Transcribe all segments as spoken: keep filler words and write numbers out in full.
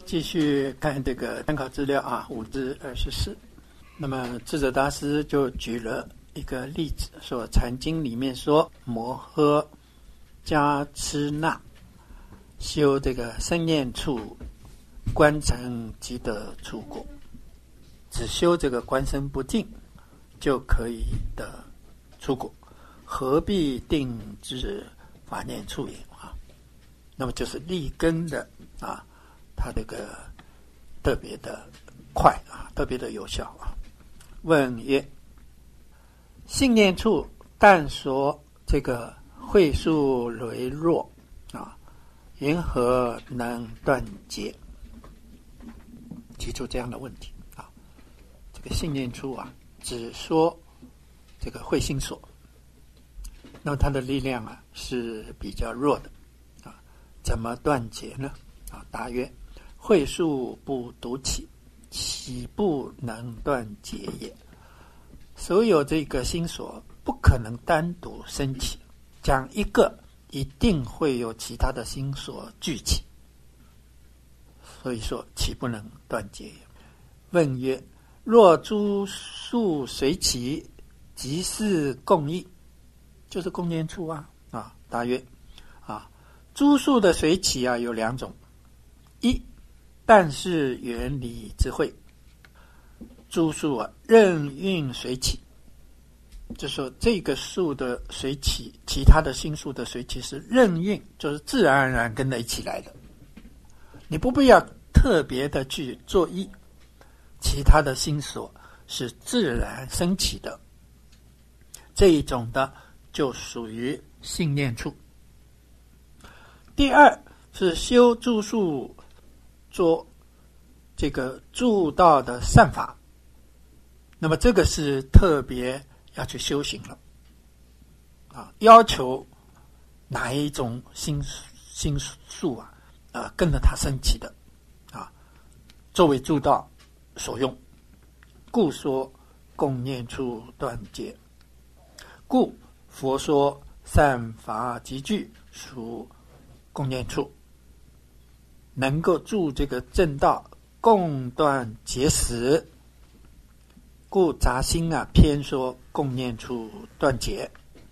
继续看这个参考资料啊，五至二十四。那么智者大师就举了一个例子，说禅经里面说摩诃迦笞那修这个生念处观成即得出果，只修这个观身不净就可以得出果，何必定至法念处也啊？那么就是立根的啊，它这个特别的快啊，特别的有效啊。问曰：信念处但说这个慧数羸弱啊，云何能断结？提出这样的问题啊。这个信念处啊，只说这个慧心所，那么它的力量啊是比较弱的啊，怎么断结呢？啊，答曰：慧数不独起，岂不能断结也？所有这个心所不可能单独升起，讲一个一定会有其他的心所聚起，所以说岂不能断结也？问曰：若诸数随起，即是共异，就是共念处啊啊！答曰：啊，诸数的随起啊有两种，一但是原理之慧，诸数啊任运随起，就说这个数的随起，其他的心数的随起是任运，就是自然而然跟着一起来的，你不必要特别的去做意，其他的心所是自然升起的，这一种的就属于信念处。第二是修住数做这个助道的善法，那么这个是特别要去修行了啊，要求哪一种心心数啊啊跟着它升起的啊，作为助道所用，故说共念处断结。故佛说善法集聚属共念处，能够助这个正道共断结使，故杂心啊偏说共念处断结。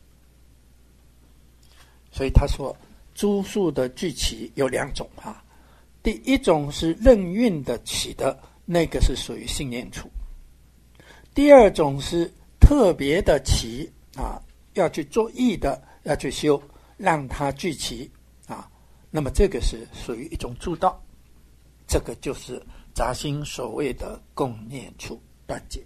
所以他说诸数的聚起有两种啊，第一种是任运的起的，那个是属于信念处；第二种是特别的起啊，要去做义的，要去修，让它聚起啊，那么这个是属于一种助道，这个就是杂心所谓的共念处断结。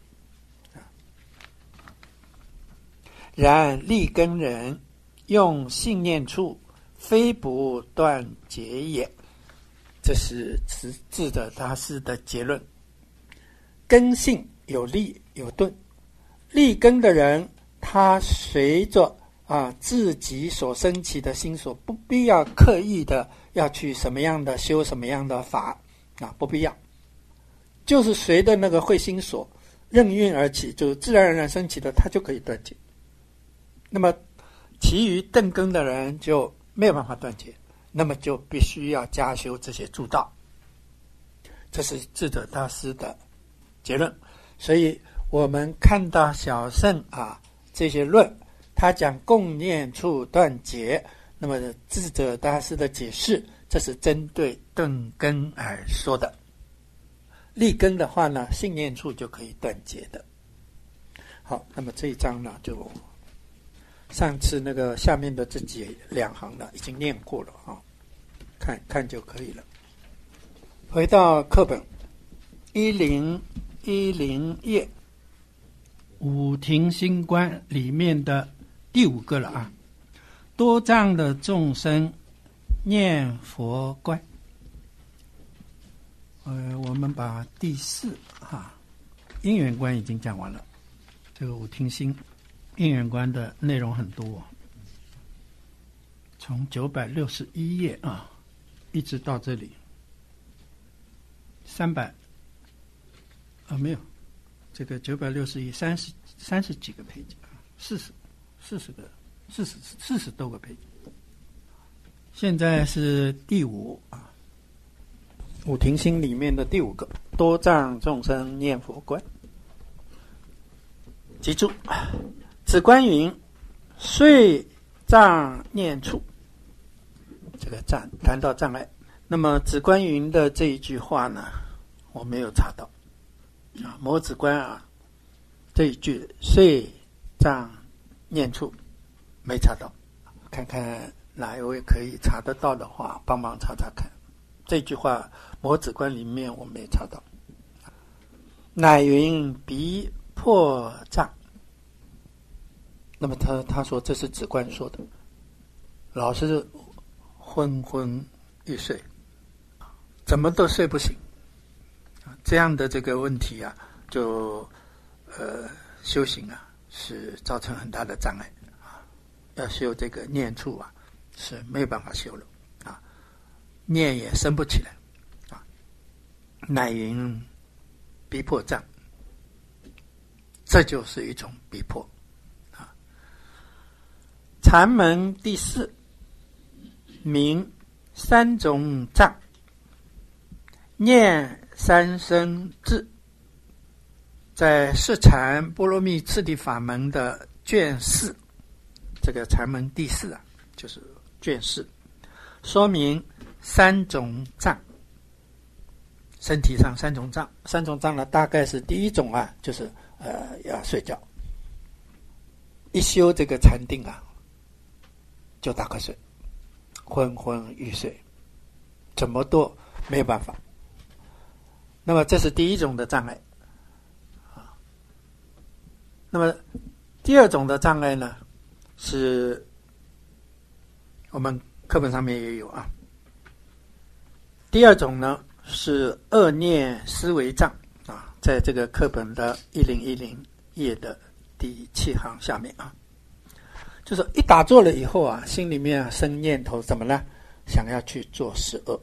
然立根人用信念处，非不断结也。这是智者大师的结论。根性有立有顿，立根的人，他随着啊自己所升起的心所，不必要刻意的要去什么样的修什么样的法啊，不必要，就是随着那个慧心所任运而起，就自然而然升起的，他就可以断结。那么其余顿根的人就没有办法断结，那么就必须要加修这些助道，这是智者大师的结论。所以我们看到小乘啊这些论，他讲共念处断结，那么智者大师的解释，这是针对顿根而说的。立根的话呢，信念处就可以断结的。好，那么这一章呢，就上次那个下面的这几两行呢，已经念过了啊，看看就可以了。回到课本一零一零页，五庭心观里面的第五个了啊，多障的众生念佛观。呃，我们把第四哈因缘观已经讲完了，这个五庭心因缘观的内容很多，从九百六十一页啊，一直到这里三百啊没有，这个九百六十一三十三十几个配置啊，四十四十个四十四十多个配置。现在是第五啊， 五停心里面的第五个多障众生念佛观。记住，止观云遂障念处，这个障谈到障碍。那么止观云的这一句话呢，我没有查到啊，摩止观啊这一句遂障念处没查到，看看哪一位可以查得到的话，帮忙查查看。这句话摩止观里面我没查到。乃云鼻破障，那么他他说这是止观说的，老是昏昏欲睡，怎么都睡不醒，这样的这个问题啊，就呃修行啊是造成很大的障碍啊，要修这个念处啊是没有办法修了啊，念也生不起来啊。乃云逼迫障，这就是一种逼迫啊。禅门第四名三种障，念三生智，在释禅波罗蜜次第法门的卷四，这个禅门第四啊，就是卷四，说明三种障，身体上三种障。三种障呢，大概是第一种啊，就是呃要睡觉，一修这个禅定啊，就打瞌睡，昏昏欲睡，怎么都没有办法。那么这是第一种的障碍啊。那么第二种的障碍呢，是我们课本上面也有啊。第二种呢是恶念思维障啊，在这个课本的一零一零页的第七行下面啊，就是一打坐了以后啊，心里面、啊、生念头怎么呢？想要去做十恶，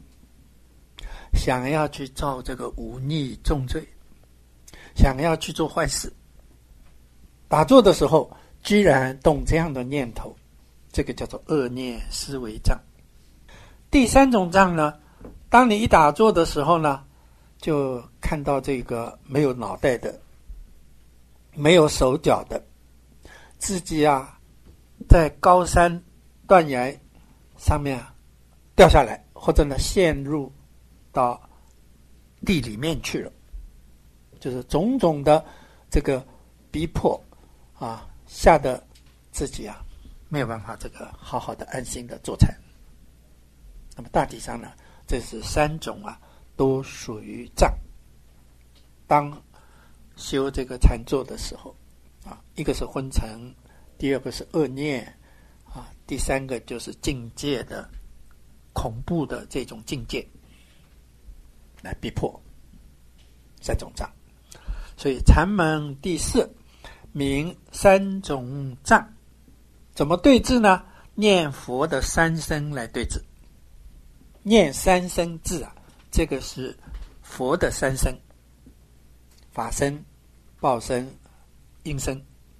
想要去造这个忤逆重罪，想要去做坏事。打坐的时候居然动这样的念头，这个叫做恶念思维障。第三种障呢，当你一打坐的时候呢，就看到这个没有脑袋的，没有手脚的，自己啊在高山断崖上面啊掉下来，或者呢陷入到地里面去了，就是种种的这个逼迫啊，吓得自己啊没有办法这个好好的安心的坐禅。那么大体上呢，这是三种啊，都属于障。当修这个禅坐的时候啊，一个是昏沉，第二个是恶念啊，第三个就是境界的恐怖的这种境界来逼迫，三种障。所以禅门第四名三种障，怎么对治呢？念佛的三声来对治。念三声字啊，这个是佛的三声，法身、报身、音声。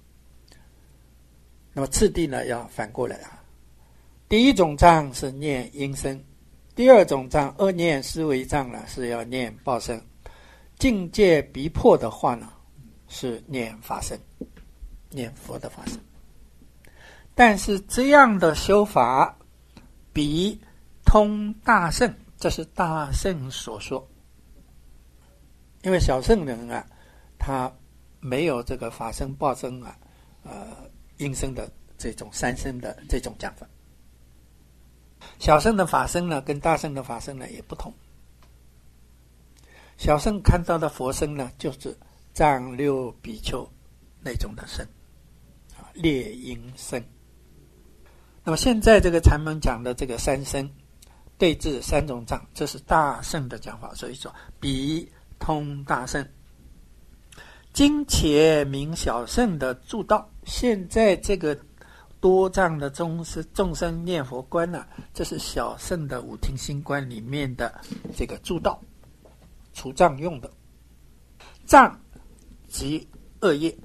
那么次第呢要反过来啊，第一种障是念音声，第二种障恶念思维障呢是要念报身，境界逼迫的话呢是念法身，念佛的法身。但是这样的修法比通大圣，这是大圣所说。因为小圣人啊，他没有这个法身、报身啊、呃音声的这种三声的这种讲法。小圣的法身呢，跟大圣的法身呢也不同。小圣看到的佛身呢，就是藏六比丘那种的身啊，列音声。那么现在这个禅门讲的这个三声对治三种障，这是大圣的讲法，所以说比通大圣。今且明小圣的助道，现在这个多障的众生众生念佛观呢、啊，这是小圣的五停心观里面的这个助道，除障用的。障即恶业，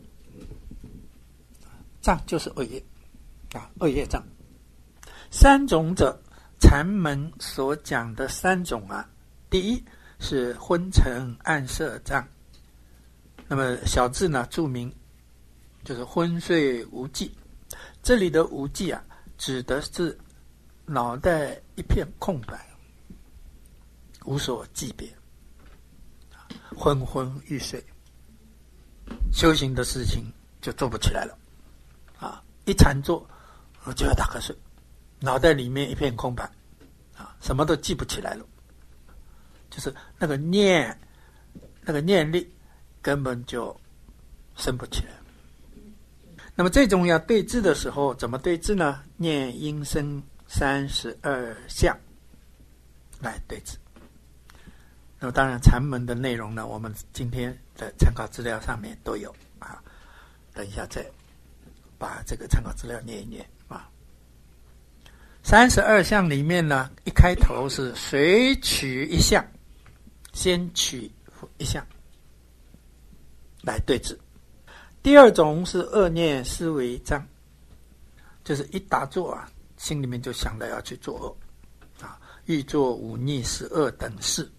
障就是恶业啊，恶业障。三种者，禅门所讲的三种啊， 第一是昏沉暗色障，那么小字呢注明就是昏睡无记。这里的无记啊，指的是脑袋一片空白，无所记别，昏昏欲睡，修行的事情就做不起来了啊！一禅坐就要打瞌睡，脑袋里面一片空白啊，什么都记不起来了，就是那个念那个念力根本就生不起来。那么这种要对治的时候怎么对治呢？念音声三十二相来对治。那么当然禅门的内容呢，我们今天的参考资料上面都有啊，等一下再把这个参考资料念一念啊。三十二相里面呢，一开头是随取一项，先取一项来对治。第二种是恶念思维障，就是一打坐啊，心里面就想着要去作恶啊，欲作忤逆十恶等事。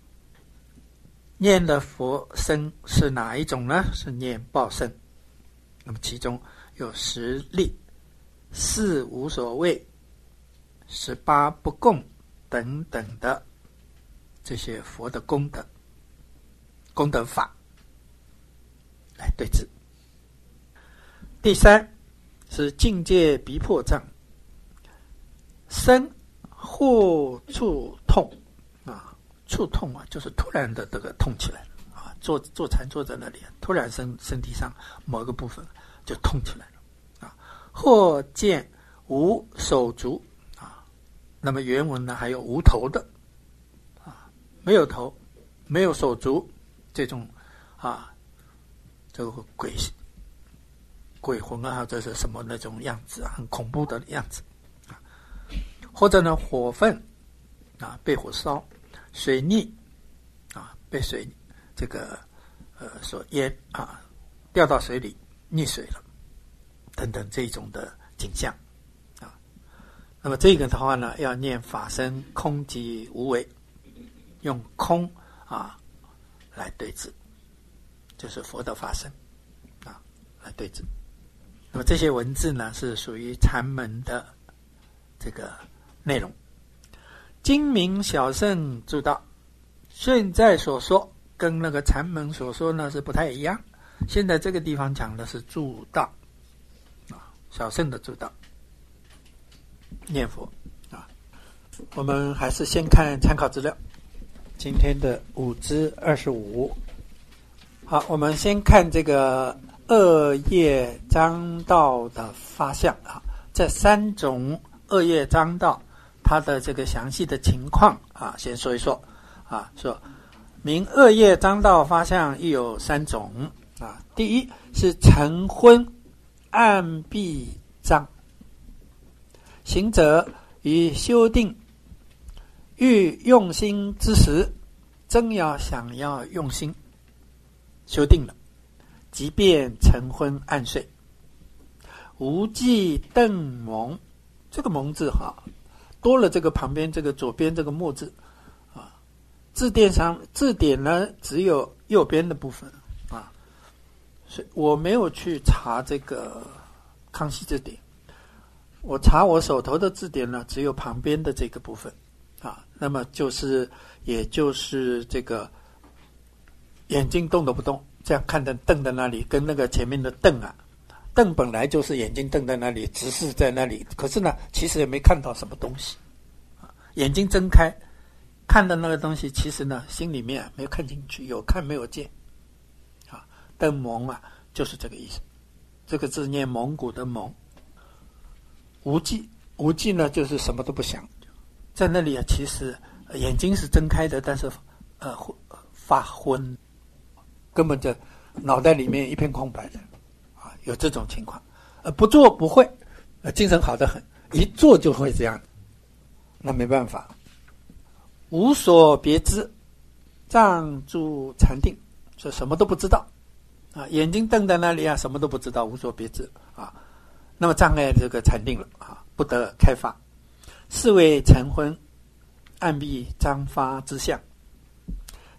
念的佛身是哪一种呢？是念报身。那么其中有十力、四无所谓、十八不共等等的这些佛的功德、功德法来对治。第三是境界逼迫障，身或触痛啊，触痛啊，就是突然的这个痛起来了啊，坐坐禅坐在那里，突然身身体上某一个部分就痛起来了啊，或见无手足啊，那么原文呢还有无头的啊，没有头，没有手足，这种啊，这个鬼鬼魂啊，这是什么那种样子啊，很恐怖的样子啊，或者呢火分啊，被火烧，水逆啊，被水这个呃所淹啊，掉到水里溺水了等等这种的景象啊。那么这个的话呢，要念法身空寂无为，用空啊来对治，就是佛的法身啊来对治。那么这些文字呢，是属于禅门的这个内容。精明小圣诸道，现在所说跟那个禅门所说呢是不太一样。现在这个地方讲的是诸道啊，小圣的诸道念佛啊。我们还是先看参考资料，今天的五之二十五。好，我们先看这个恶业障道的发相啊，这三种恶业障道它的这个详细的情况啊，先说一说啊。说明恶业障道发相亦有三种啊。第一是晨昏暗闭障，行者于修定欲用心之时，正要想要用心修定了，即便晨昏暗睡，无记瞪蒙，这个蒙字哈，多了这个旁边这个左边这个墨字啊，字典上字典呢只有右边的部分啊，所以我没有去查这个康熙字典，我查我手头的字典呢只有旁边的这个部分啊，那么就是也就是这个眼睛动都不动，这样看的瞪在那里，跟那个前面的瞪啊，瞪本来就是眼睛瞪在那里，直视在那里，可是呢其实也没看到什么东西啊，眼睛睁开看的那个东西，其实呢心里面、啊、没有看进去，有看没有见啊。瞪蒙啊就是这个意思，这个字念蒙古的蒙。无记，无记呢就是什么都不想，在那里啊其实眼睛是睁开的，但是呃发昏，根本就脑袋里面一片空白的啊，有这种情况。呃，不做不会，呃，精神好得很，一做就会这样，那没办法。无所别知，障住禅定，说什么都不知道啊，眼睛瞪在那里啊，什么都不知道，无所别知啊，那么障碍这个禅定了啊，不得开发。是为晨昏暗闭张发之相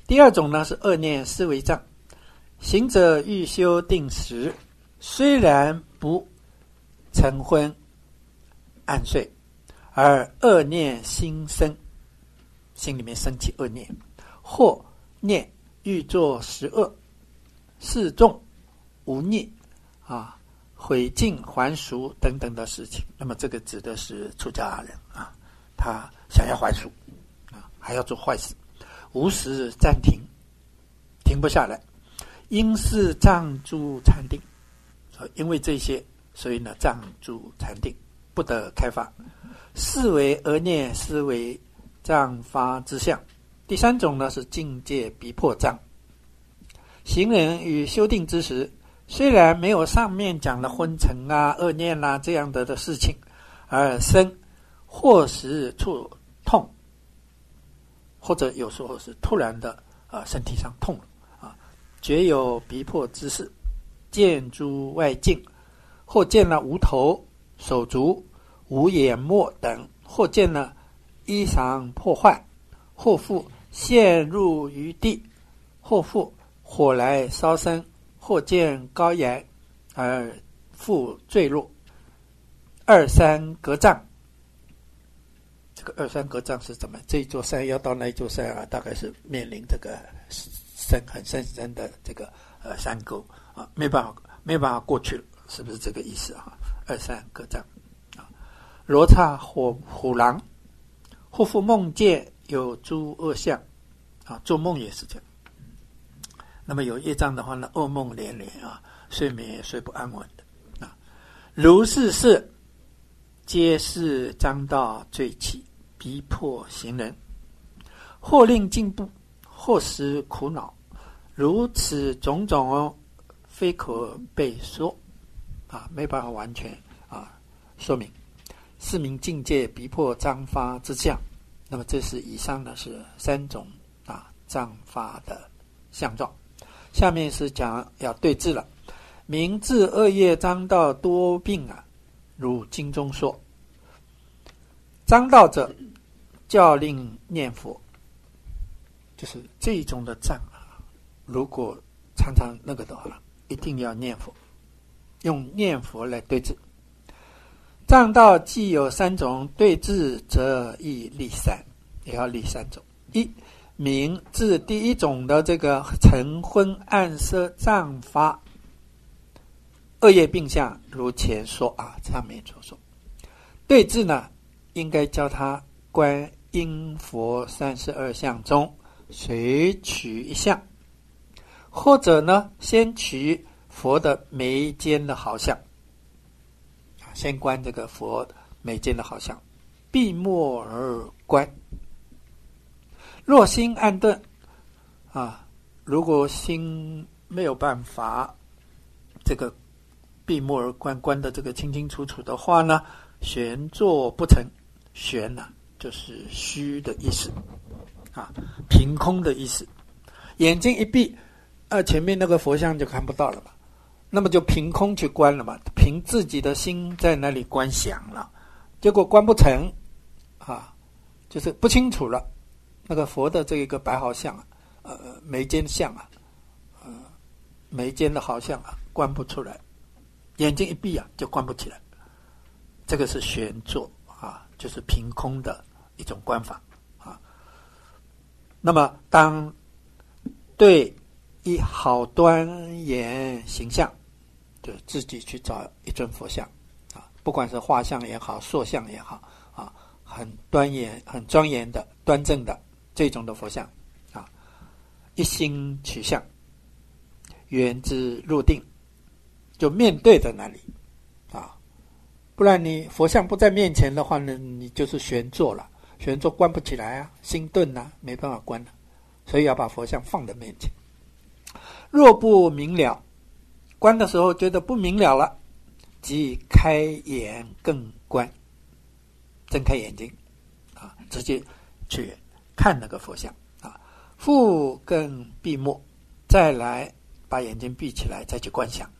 第二种呢是恶念思维障，行者欲修定时，虽然不晨昏暗睡，而恶念心生，心里面升起恶念，或念欲作十恶，示众无逆啊，毁净还俗等等的事情。那么这个指的是出家人啊，他想要还俗啊，还要做坏事，无时暂停，停不下来，因是障诸禅定，因为这些，所以呢障诸禅定不得开发，是为恶念思维障发之相。第三种呢是境界逼迫障，行人与修定之时，虽然没有上面讲的昏沉啊、恶念啊这样的的事情，而生或是触痛，或者有时候是突然的啊、呃、身体上痛了啊，觉有逼迫之事，见诸外境，或见了无头、手足、无眼目等，或见了衣裳破坏，或复陷入于地，或复火来烧身，或见高岩而复坠落。二三隔障，这个二三隔障是怎么？这一座山要到那一座山啊，大概是面临这个深很深深的这个呃山沟啊，没办法没办法过去了，是不是这个意思啊？二三隔障啊，罗刹火虎狼，或复梦见有诸恶相啊，做梦也是这样。那么有业障的话呢，噩梦连连啊，睡眠也睡不安稳的啊。如是事，皆是障道罪起，逼迫行人，或令进步，或使苦恼。如此种种，非可被说啊，没办法完全啊说明。是名境界逼迫障发之相。那么这是以上呢是三种啊障发的相状。下面是讲要对治了。明治恶业障道多病啊，如经中说，障道者教令念佛，就是这一种的障啊，如果常常那个的话，一定要念佛，用念佛来对治。障道既有三种，对治则亦立三，也要立三种。一，明治第一种的这个晨昏暗色障发恶业病相，如前说啊，上面所说。对治呢，应该教他观因佛三十二相中随取一相，或者呢，先取佛的眉间的好相，先观这个佛眉间的好相，闭目而观。若心暗顿啊，如果心没有办法这个闭目而观，观的这个清清楚楚的话呢，玄坐不成。玄呢、啊、就是虚的意思啊，凭空的意思。眼睛一闭，呃，前面那个佛像就看不到了嘛，那么就凭空去观了嘛，凭自己的心在那里观想了，结果观不成啊，就是不清楚了。那个佛的这一个白毫像啊，呃，眉间像啊，呃，眉间的好像啊，观不出来，眼睛一闭啊，就观不起来。这个是玄坐啊，就是凭空的一种观法啊。那么，当对一好端严形象，就自己去找一尊佛像啊，不管是画像也好，塑像也好啊，很端严、很庄严的、端正的这种的佛像啊，一心取相，缘之入定，就面对在那里啊。不然你佛像不在面前的话呢，你就是悬坐了，悬坐关不起来啊，心顿啊，没办法关了，所以要把佛像放在面前。若不明了，观的时候觉得不明了了，即开眼更观，睁开眼睛啊，直接去看那个佛像啊，复更闭目，再来把眼睛闭起来，再去观想。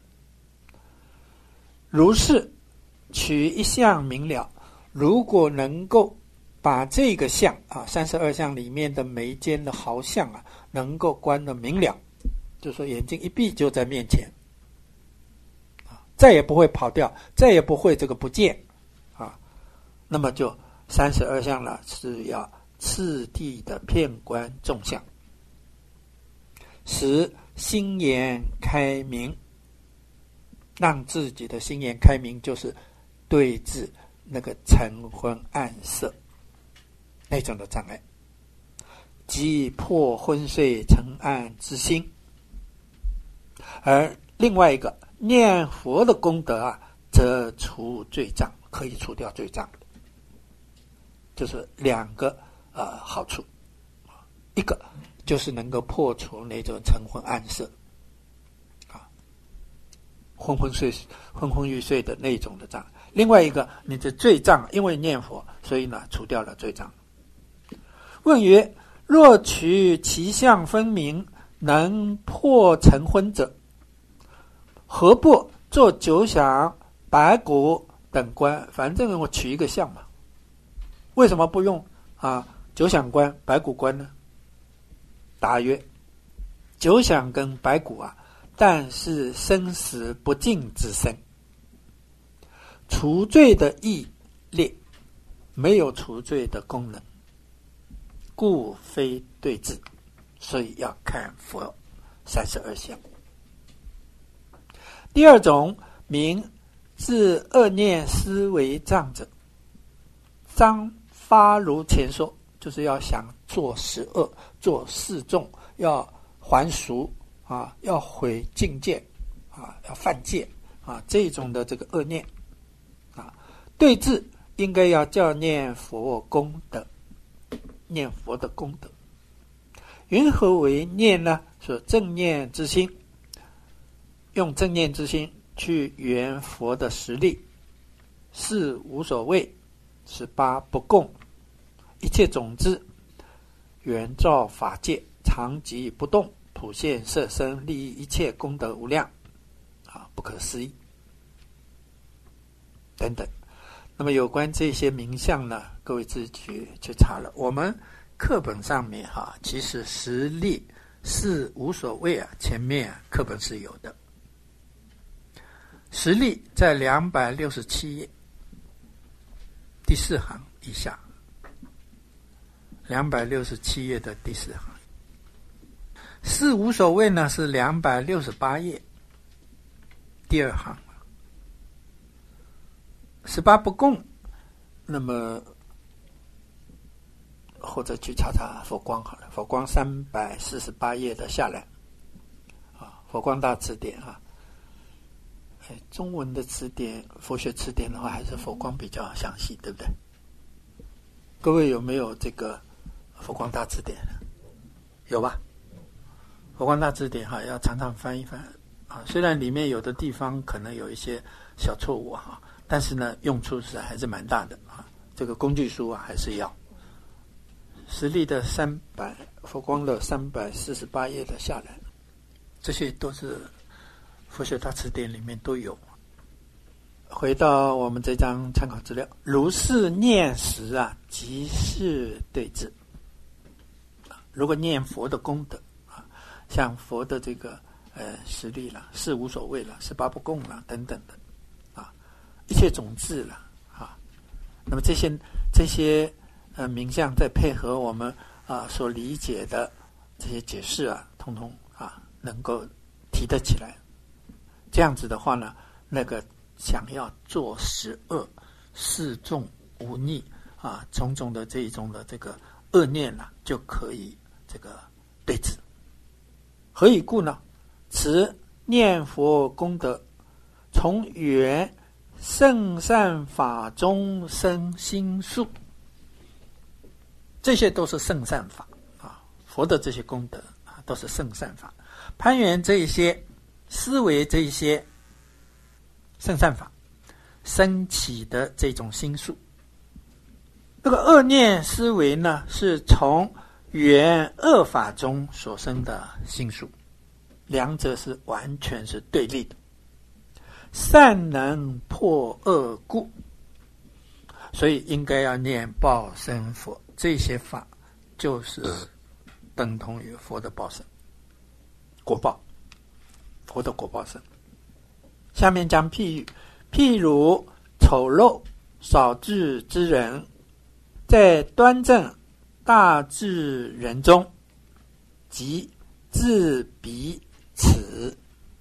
如是取一相明了，如果能够把这个相啊，三十二相里面的眉间的毫相啊，能够观得明了，就是说眼睛一闭就在面前，啊，再也不会跑掉，再也不会这个不见，啊，那么就三十二相呢是要次第的遍观众相，使心眼开明，让自己的心眼开明，就是对治那个晨昏暗色那种的障碍，即破昏睡沉暗之心。而另外一个念佛的功德啊，则除罪障，可以除掉罪障，就是两个呃好处，一个就是能够破除那种晨昏暗色啊，昏昏睡昏昏欲睡的那种的障；另外一个，你的罪障因为念佛，所以呢除掉了罪障。问曰：若取其相分明，能破晨昏者，何不做九响、白骨等观？反正我取一个相嘛，为什么不用啊九响观、白骨观呢？答曰：九响跟白骨啊，但是生死不尽之身，除罪的义劣，没有除罪的功能，故非对治，所以要看佛三十二相。第二种，名自恶念思维障者，张发如前说，就是要想做十恶，做示众，要还俗啊，要毁境界啊，要犯戒啊，这种的这个恶念啊，对治应该要叫念佛功德，念佛的功德。云何为念呢？说正念之心，用正念之心去圆佛的实力，是无所谓，十八不共，一切种子，圆照法界，常寂不动，普现色身，利益一切功德无量啊，不可思议等等。那么有关这些名相呢，各位自己去去查了。我们课本上面哈、啊，其实实力是无所谓啊，前面、啊、课本是有的。实力在两百六十七页第四行以下，两百六十七页的第四行。是无所谓呢，是两百六十八页第二行。十八不共，那么或者去查查佛光好了，佛光三百四十八页的下来啊，佛光大词典啊，哎，中文的词典，佛学词典的话，还是佛光比较详细，对不对？各位有没有这个佛光大词典？有吧？佛光大词典哈，要常常翻一翻啊，虽然里面有的地方可能有一些小错误哈。但是呢，用处是还是蛮大的啊！这个工具书啊，还是要实力的三百佛光的三百四十八页的下来，这些都是佛学大词典里面都有。回到我们这张参考资料，如是念时啊，即是对治。如果念佛的功德啊，像佛的这个呃实力了，是无所谓了，十八不共了等等的。一切种子了啊，那么这些这些呃名相再配合我们啊所理解的这些解释啊，通通啊能够提得起来。这样子的话呢，那个想要做十恶、示众、无逆啊，种种的这一种的这个恶念啊，就可以这个对治。何以故呢？此念佛功德从缘圣善法中生心术，这些都是圣善法啊，佛的这些功德啊，都是圣善法。攀缘这一些，思维这一些圣善法升起的这种心术。这个恶念思维呢，是从缘恶法中所生的心术，两者是完全是对立的。善能破恶故， 所以应该要念报身佛，这些法就是等同于佛的报身果报，佛的果报身。下面讲譬喻，譬如丑陋少智之人，在端正大智人中，即自彼此，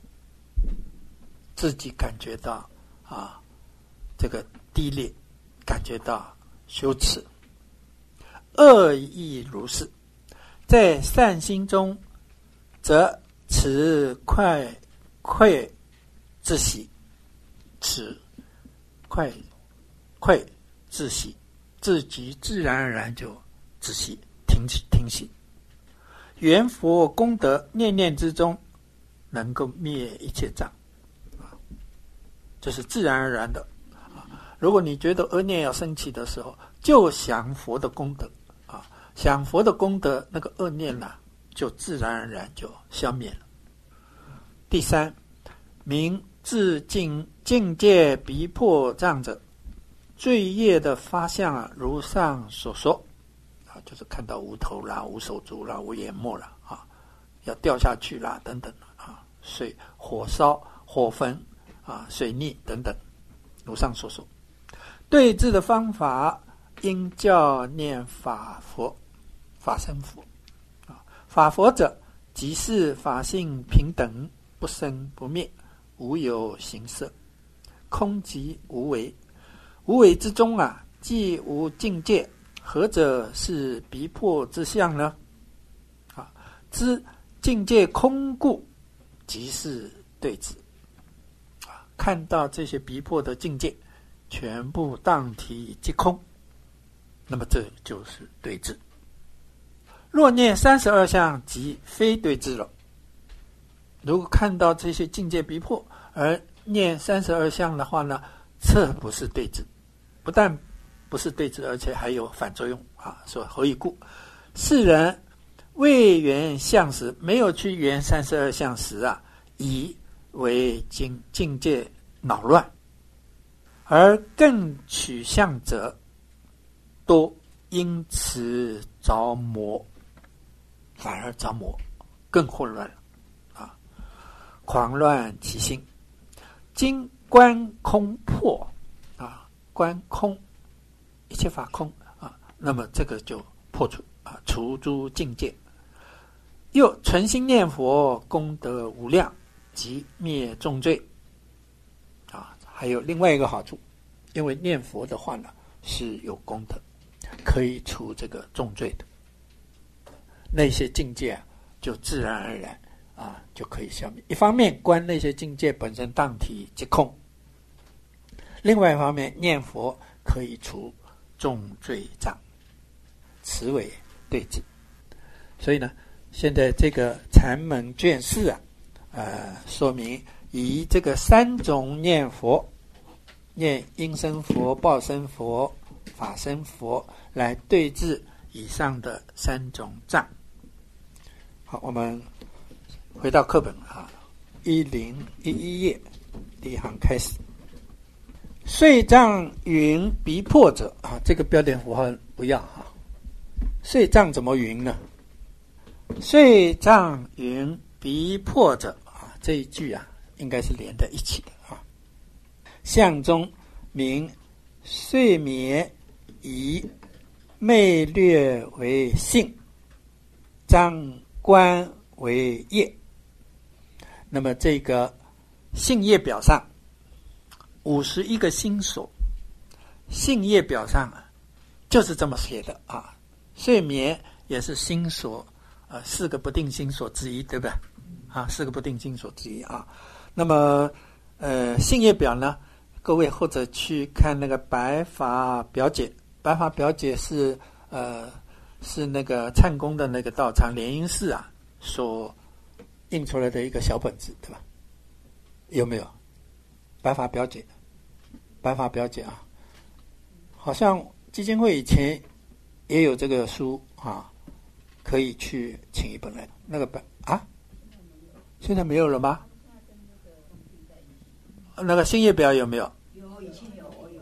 自己感觉到啊这个低劣，感觉到羞耻。恶亦如是，在善心中，则持快快自喜，持快快自喜，自己自然而然就自喜，停停息。缘佛功德，念念之中能够灭一切障，这是自然而然的。如果你觉得恶念要升起的时候，就想佛的功德啊，想佛的功德，那个恶念呢、啊，就自然而然就消灭了。第三，明自境境界逼迫障者，罪业的发相啊，如上所说啊，就是看到无头啦、无手足啦、无眼目啦啊，要掉下去啦等等啊，水火烧、火焚啊、水逆等等，如上所说。对治的方法，应教念法佛、法身佛啊。法佛者，即是法性平等，不生不灭，无有形色，空即无为。无为之中啊，既无境界，何者是逼迫之相呢？啊，知境界空故，即是对治。啊，看到这些逼迫的境界，全部当体即空，那么这就是对治。若念三十二相，即非对治了。如果看到这些境界逼迫而念三十二相的话呢，这不是对治，不但不是对治，而且还有反作用啊！说何以故？世人未圆相时，没有去圆三十二相时啊，以为境境界恼乱。而更取相者，多因此着魔，反而着魔，更混乱了啊！狂乱其心，今观空破啊，观空，一切法空啊，那么这个就破除啊，除诸境界。又存心念佛，功德无量，即灭重罪。还有另外一个好处，因为念佛的话呢是有功德，可以除这个重罪的，那些境界啊就自然而然啊就可以消灭。一方面观那些境界本身当体即空，另外一方面念佛可以除重罪障，此为对治。所以呢，现在这个禅门卷四啊，呃，说明以这个三种念佛，念因身佛、报身佛、法身佛来对治以上的三种障。好，我们回到课本啊，一零一一页第一行开始。遂障云逼迫者啊，这个标点符号不要啊。遂障怎么云呢？遂障云逼迫者啊，这一句啊应该是连在一起的啊。相中明遂灭，以昧略为性，张观为业。那么这个性业表上五十一个心所，性业表上就是这么写的啊。睡眠也是心所，呃，四个不定心所之一，对不对？啊，四个不定心所之一啊。那么，呃，性业表呢？各位或者去看那个白法表解，白法表解是呃是那个灿公的那个道场莲因寺啊所印出来的一个小本子，对吧？有没有白法表解？白法表解啊，好像基金会以前也有这个书啊，可以去请一本来。那个白啊，现在没有了吗？那个新业表有没有？ 有，以前有，我有过。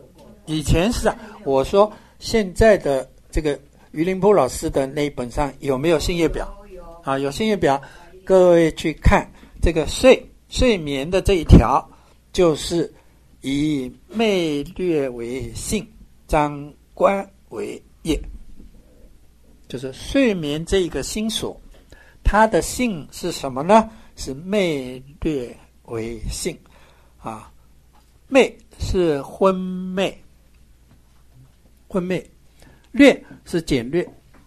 以前是啊，我说现在的这个于林波老师的那一本上有没有信业表？啊，有信业表，各位去看这个睡睡眠的这一条，就是以昧略为性，张观为业，就是睡眠这个心所，它的性是什么呢？是昧略为性啊，昧是昏昧，昏昧，略是简略。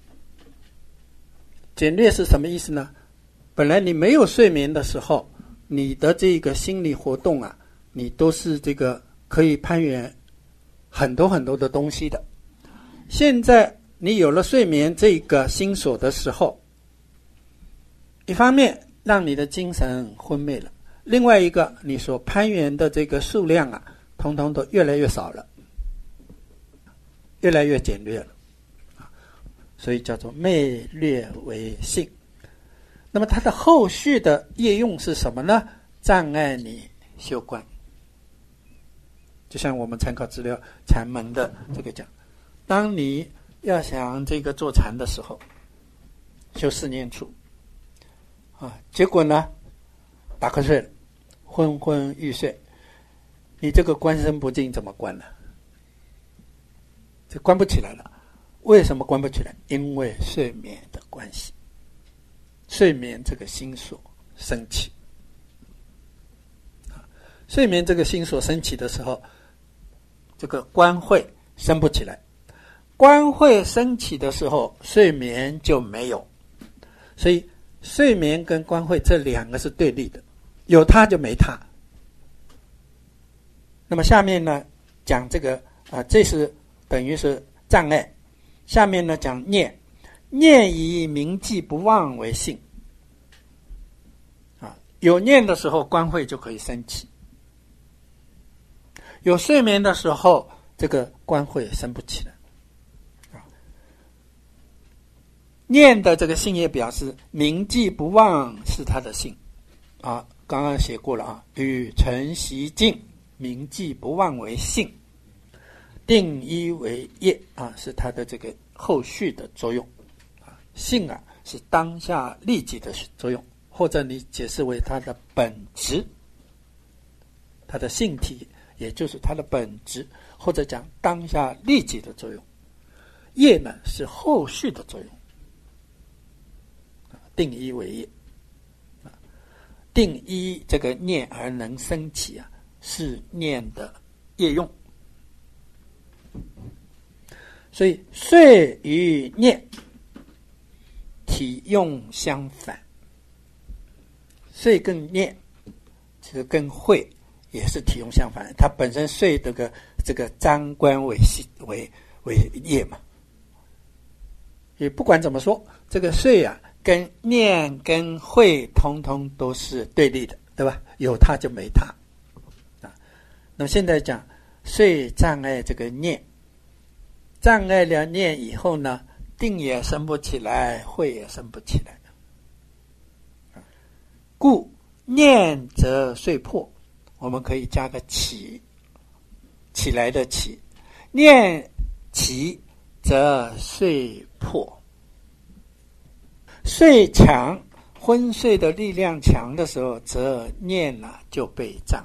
简略是什么意思呢？本来你没有睡眠的时候，你的这个心理活动啊，你都是这个可以攀援很多很多的东西的。现在你有了睡眠这个心所的时候，一方面让你的精神昏昧了，另外一个你所攀援的这个数量啊，通通都越来越少了，越来越简略了，所以叫做昧略为性。那么它的后续的业用是什么呢？障碍你修观。就像我们参考资料禅门的这个讲，当你要想这个坐禅的时候，修四念处啊，结果呢打瞌睡了，昏昏欲睡，你这个观身不净怎么观呢？这关不起来了。为什么关不起来？因为睡眠的关系，睡眠这个心所升起，睡眠这个心所升起的时候，这个观慧升不起来，观慧升起的时候，睡眠就没有，所以睡眠跟观慧这两个是对立的，有它就没它。那么下面呢讲这个啊、呃，这是等于是障碍。下面呢讲念，念以铭记不忘为性啊，有念的时候观慧就可以升起，有睡眠的时候这个观慧升不起来啊。念的这个性业表示铭记不忘是他的性啊，刚刚写过了啊，与成习静，铭记不忘为性，定一为业啊，是它的这个后续的作用啊。性啊是当下立即的作用，或者你解释为它的本质，它的性体，也就是它的本质，或者讲当下立即的作用。业呢是后续的作用，定一为业，定一这个念而能升起啊，是念的业用。所以睡与念体用相反，睡跟念其实跟慧也是体用相反，它本身睡这个这个张观为为为业嘛。也不管怎么说，这个睡啊跟念跟慧通通都是对立的，对吧？有它就没它啊。那么现在讲睡障碍这个念，障碍了念以后呢，定也升不起来，慧也升不起来，故念则睡破。我们可以加个起，起来的起，念起则睡破。睡强，昏睡的力量强的时候，则念啊就被障，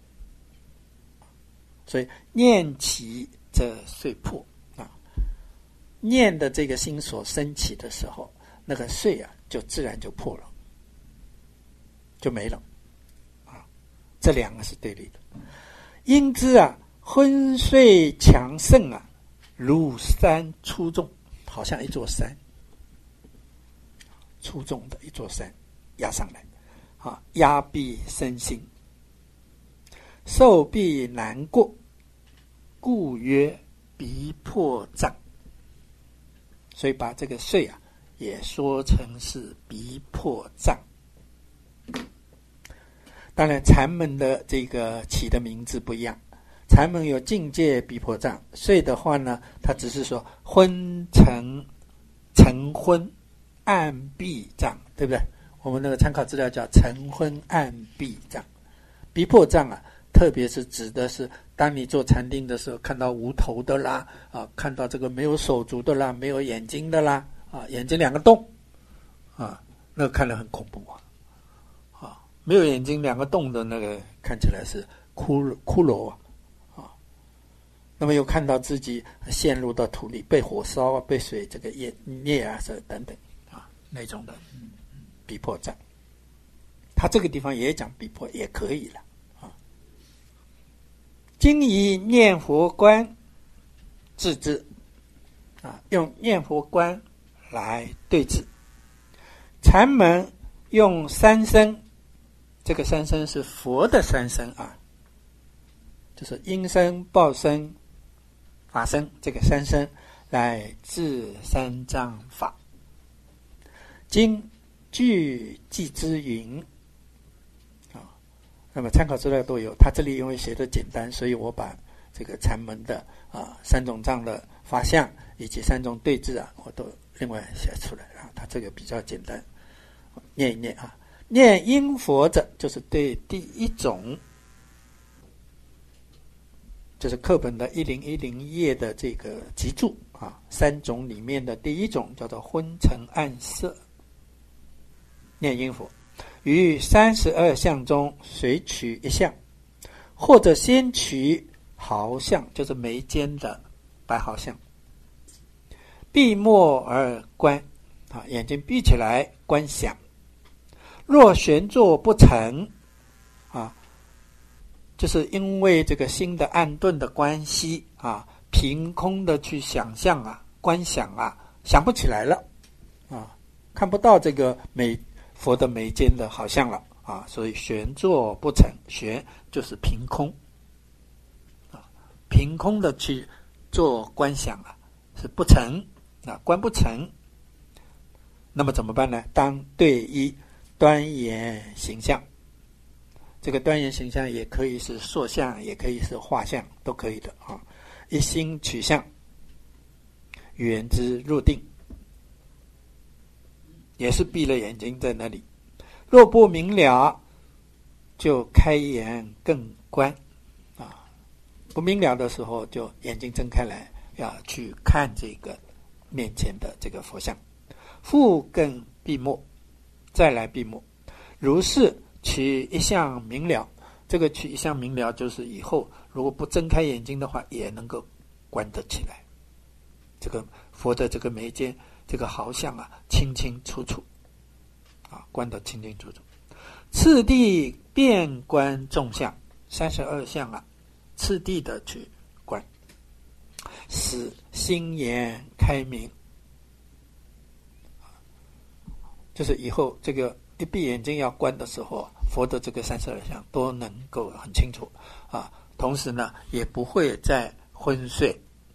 所以念起则睡破啊。念的这个心所升起的时候，那个睡啊就自然就破了，就没了啊。这两个是对立的。因之啊，昏睡强盛啊，如山出众，好像一座山，出众的一座山压上来啊，压必身心，受必难过，故曰逼迫障。所以把这个睡啊也说成是逼迫障。当然禅门的这个起的名字不一样，禅门有境界逼迫障，睡的话呢，它只是说昏沉晨昏暗闭障，对不对？我们那个参考资料叫晨昏暗闭障。逼迫障啊特别是指的是当你做禅定的时候，看到无头的啦，啊，看到这个没有手足的啦，没有眼睛的啦，啊，眼睛两个洞，啊，那个看得很恐怖啊，啊，没有眼睛两个洞的那个看起来是骷骷髅啊，啊，那么又看到自己陷入到土里，被火烧啊，被水这个淹灭啊，这等等啊那种的逼迫障。他这个地方也讲逼迫也可以了啊。今以念佛观治之啊，用念佛观来对治。禅门用三身，这个三身是佛的三身啊，就是因身、报身、法身，这个三身来治三障法。经具记之云啊，那么参考资料都有，他这里因为写的简单，所以我把这个禅门的啊三种障的法相以及三种对治啊，我都另外写出来啊，他这个比较简单，念一念啊。念因佛者，就是对第一种，就是课本的一零一零页的这个集注啊，三种里面的第一种叫做昏沉暗色。念因佛，于三十二相中随取一相，或者先取毫相，就是眉间的白毫相，闭目而观啊，眼睛闭起来观想。若旋坐不成啊，就是因为这个心的暗顿的关系啊，凭空的去想象啊，观想啊，想不起来了啊，看不到这个眉佛的眉间的好像了啊，所以旋坐不成，旋就是凭空啊，凭空的去做观想啊，是不成啊，观不成。那么怎么办呢？当对一端严形象，这个端严形象也可以是塑像，也可以是画像，都可以的啊。一心取相，缘之入定，也是闭了眼睛在那里。若不明了，就开眼更观啊。不明了的时候，就眼睛睁开来，要去看这个面前的这个佛像。复更闭目，再来闭目。如是取一相明了，这个取一相明了，就是以后如果不睁开眼睛的话，也能够观得起来。这个佛的这个眉间这个毫相啊，清清楚楚啊，观得清清楚楚。次第遍观众相，三十二相啊，次第的去观，使心眼开明。就是以后这个一闭眼睛要观的时候，佛的这个三十二相都能够很清楚啊。同时呢，也不会再昏睡，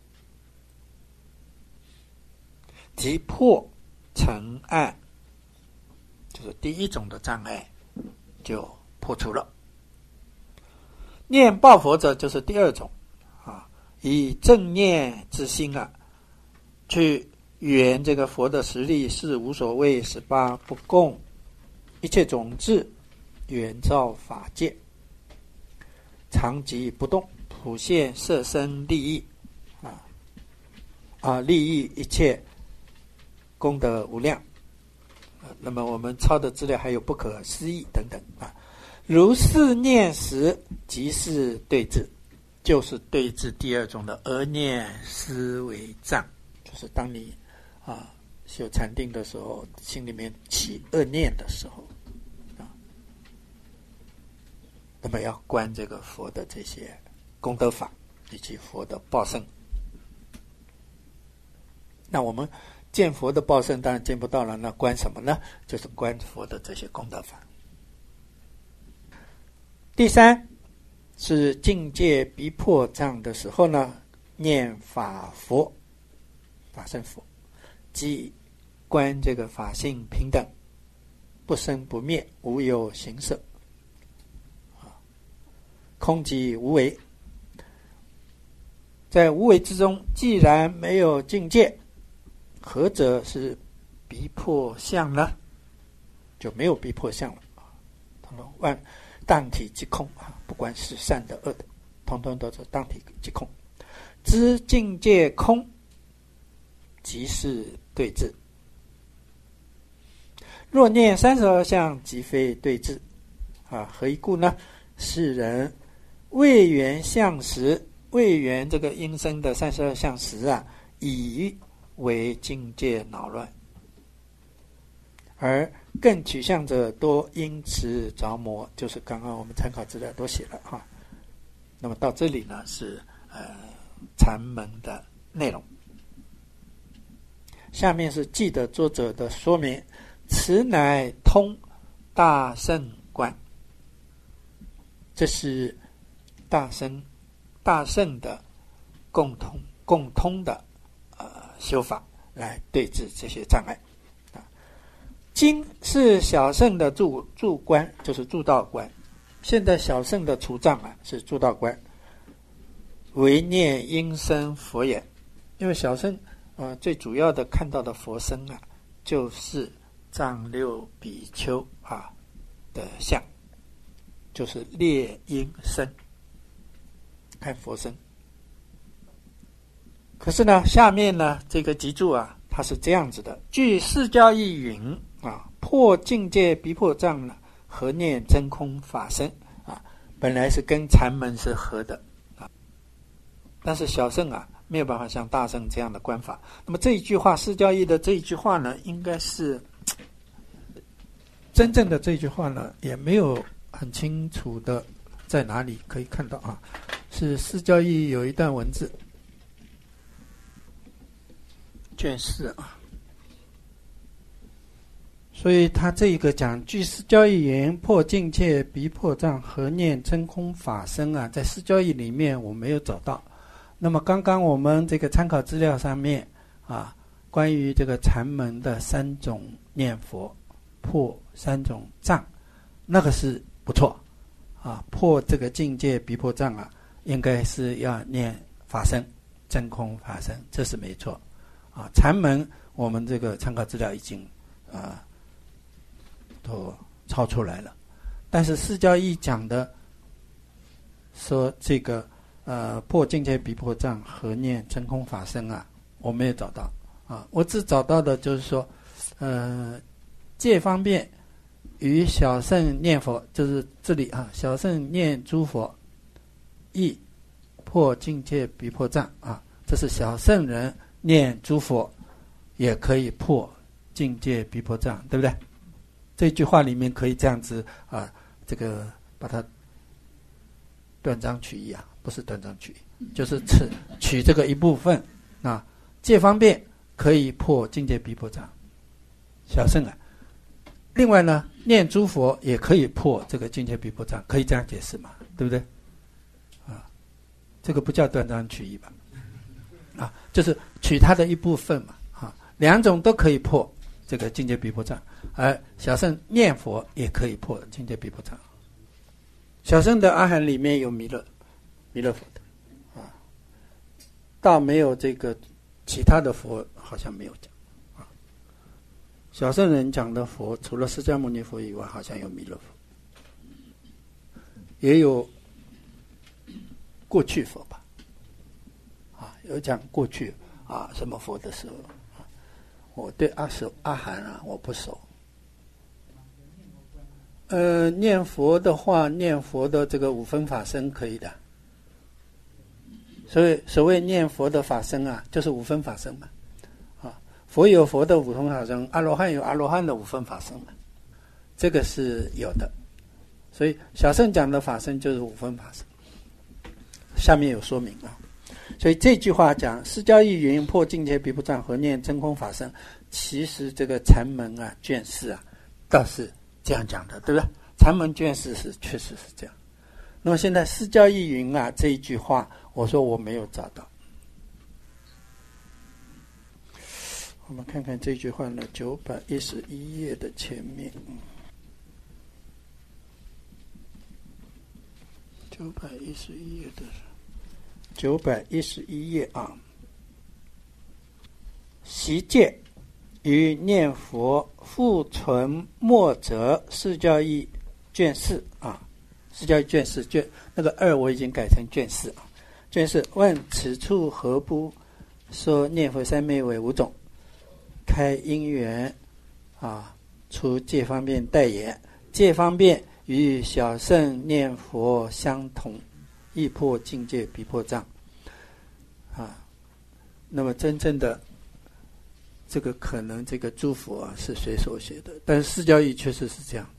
即破沉暗，就是第一种的障碍就破除了。念报佛者就是第二种啊，以正念之心啊，去圆这个佛的实力是无所谓，十八不共，一切种智，圆照法界，常寂不动，普现色身利益啊啊，利益一切功德无量。那么我们抄的资料还有不可思议等等啊。如是念时，即是对治，就是对治第二种的恶念思维障，就是当你啊修禅定的时候，心里面起恶念的时候啊，那么要观这个佛的这些功德法以及佛的报胜。那我们见佛的报胜当然见不到了，那观什么呢？就是观佛的这些功德法。第三是境界逼迫障的时候呢，念法佛，法身佛，即观这个法性平等，不生不灭，无有形色，空寂无为。在无为之中，既然没有境界，何者是逼迫相呢？就没有逼迫相了。他说万当体即空啊，不管是善的恶的，统统都是当体即空。知境界空，即是对治。若念三十二相，即非对治啊。何以故呢？世人未缘相时，未缘这个因生的三十二相时啊，以为境界恼乱，而更取向者多因此着魔，就是刚刚我们参考资料都写了哈。那么到这里呢是呃禅门的内容。下面是记得作者的说明，此乃通大乘观，这是大乘大乘的共同共通的呃修法来对治这些障碍。经是小乘的住住观，就是住道观。现在小乘的除障啊是住道观，唯念因生佛眼。因为小乘呃最主要的看到的佛身啊，就是藏六比丘啊的像，就是列因身，看佛身。可是呢，下面呢这个集注啊，它是这样子的：据释教义云啊，破境界逼迫障呢，合念真空法身啊，本来是跟禅门是合的啊，但是小乘啊没有办法像大乘这样的观法。那么这一句话，释教义的这一句话呢，应该是真正的这一句话呢，也没有很清楚的在哪里可以看到啊，是释教义有一段文字，卷四啊。所以他这一个讲据释教义云破境界逼迫障合念真空法身啊，在释教义里面我没有找到。那么刚刚我们这个参考资料上面啊，关于这个禅门的三种念佛破三种障，那个是不错啊，破这个境界逼迫障啊，应该是要念法身真空法身，这是没错啊。禅门我们这个参考资料已经啊都抄出来了，但是释教义讲的说这个呃破境界逼迫障合念真空法身啊，我没有找到啊，我只找到的就是说呃戒方便与小乘念佛，就是这里啊，小乘念诸佛亦破境界逼迫障啊，这是小乘人念诸佛也可以破境界逼迫障，对不对？这句话里面可以这样子啊，这个把它断章取义啊，不是断章取义，就是取取这个一部分啊，戒方便可以破境界逼迫障，小乘啊。另外呢，念诸佛也可以破这个境界逼迫障，可以这样解释嘛，对不对？啊，这个不叫断章取义吧？啊，就是取它的一部分嘛，啊，两种都可以破这个境界逼迫障，而小乘念佛也可以破境界逼迫障。小乘的阿含里面有弥勒，弥勒佛的啊，倒没有这个其他的佛好像没有讲啊。小乘人讲的佛，除了释迦牟尼佛以外，好像有弥勒佛，也有过去佛吧，啊，有讲过去啊什么佛的时候。我对阿熟阿含啊，我不熟。呃，念佛的话，念佛的这个五分法身可以的。所以所谓念佛的法身啊，就是五分法身嘛。啊，佛有佛的五分法身，阿罗汉有阿罗汉的五分法身嘛，这个是有的。所以小乘讲的法身就是五分法身，下面有说明啊。所以这句话讲释教义云破境界逼迫障合念真空法身，其实这个禅门啊卷四啊倒是这样讲的，对不对？禅门卷四是确实是这样。那么现在释教义云啊这一句话，我说我没有找到。我们看看这句话呢，九百一十一页的前面，九百一十一页的。九百一十一页啊，习戒与念佛复存末则释教义卷四啊， 释教义卷四卷那个二我已经改成卷四啊。卷四问此处何不说念佛三昧为五种？开因缘啊，出戒方便代言。戒方便与小乘念佛相同，亦破境界，必破障啊。那么真正的这个可能这个诸佛啊是谁所写的？但是释教义确实是这样子。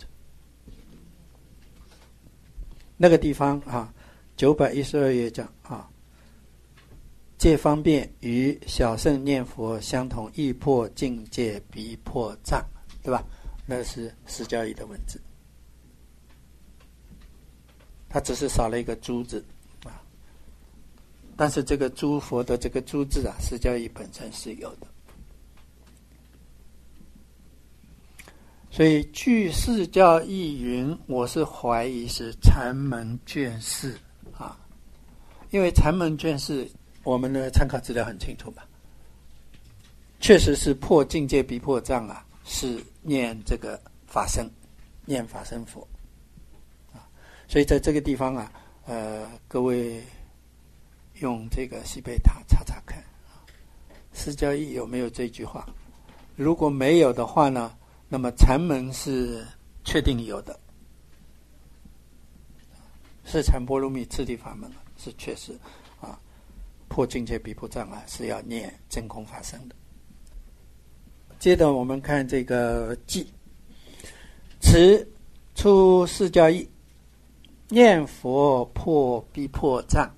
那个地方啊，九百一十二页讲啊，戒方便与小乘念佛相同，亦破境界，必破障，对吧？那是释教义的文字，它只是少了一个诸字啊。但是这个诸佛的这个诸字啊，释教义本身是有的。所以据释教义云，我是怀疑是禅门卷四啊，因为禅门卷四我们的参考资料很清楚吧，确实是破境界必破障啊，是念这个法身，念法身佛啊。所以在这个地方啊，呃，各位用这个西贝塔查查看啊，释教义有没有这句话？如果没有的话呢？那么禅门是确定有的，是禅波罗蜜次第法门，是确实啊，破境界必破障啊，是要念真空法身的。接着我们看这个记，此出释教义，念佛破必破障，